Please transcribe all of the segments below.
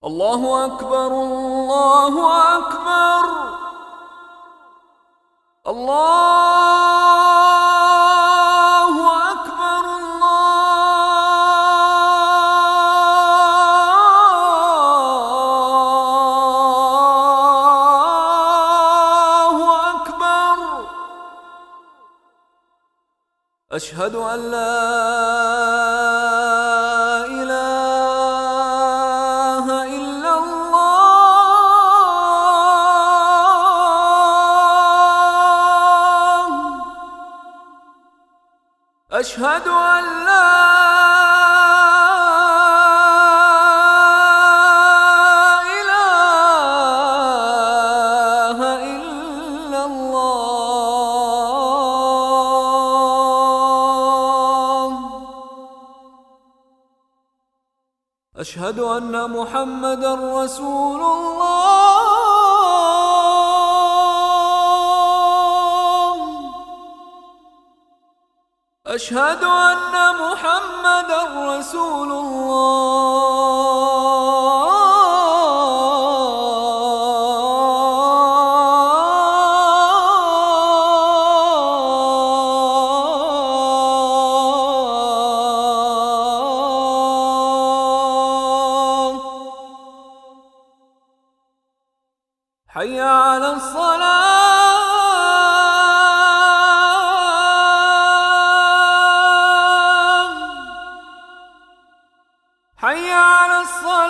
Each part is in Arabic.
الله أكبر الله أكبر الله أكبر الله أكبر. أشهد أن لا إله إلا الله. أشهد أن لا إله إلا الله. أشهد أن محمدًا رسول الله. أشهد أن محمدًا رسول الله. حي على الصلاة. حي على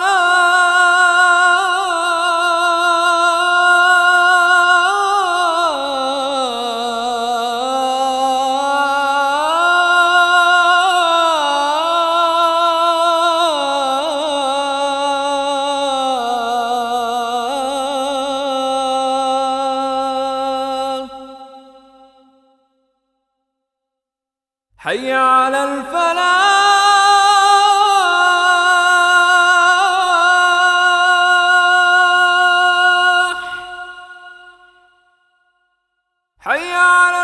الصلاة. حي على الفلاح. حي على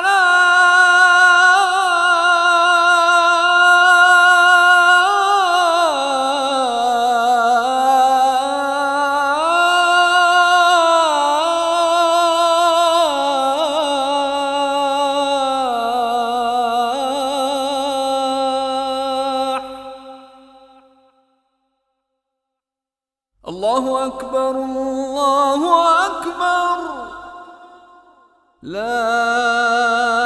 الفلاح. الله أكبر الله أكبر. لا